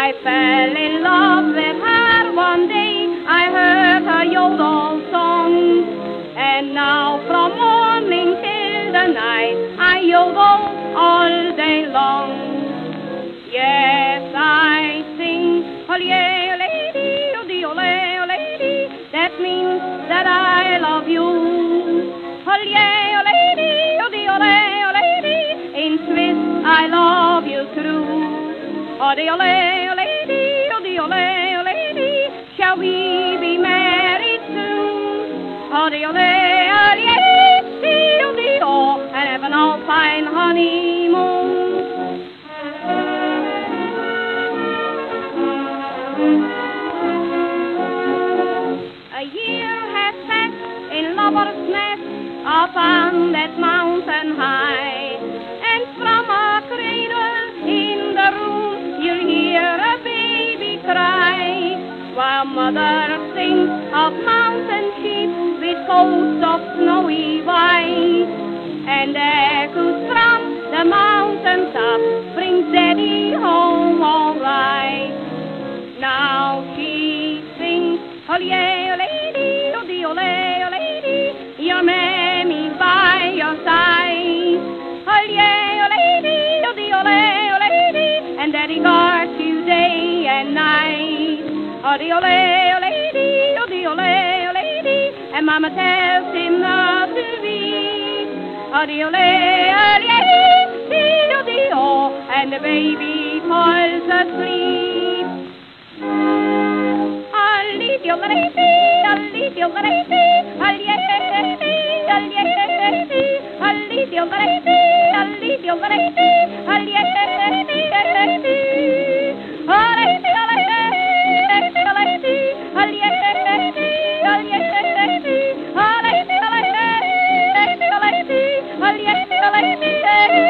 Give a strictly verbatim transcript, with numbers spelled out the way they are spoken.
I fell in love with her one day. I heard her yodel song, and now from morning till the night I yodel all day long. Yes, I sing, ole, ole, ole, ole, ole, that means that I love you. Ole, ole, ole, ole, ole, in Swiss I love you true. Ole, ole, ole, ole, ole, ole, shall we be married soon? Ole, ole, ole, ole, ole, and have an alpine honeymoon. A year has passed in lover's nest upon that mountain high, and from a cradle in the room you'll hear a baby cry, while mother sings of mountain sheep with coats of snowy white, and echoes from the mountain top brings daddy home all right. Now she sings, ole, ole, ole, ole, ole, your mammy's by your side. Ole, ole, ole, ole, ole, and daddy guards you day and night. Ole, ole, ole, ole, ole, ole, and mama tells him not to be. Ole, ole, ole, ole, ole, and the baby falls asleep. Ali, ole, ali, ole, ali, Ali,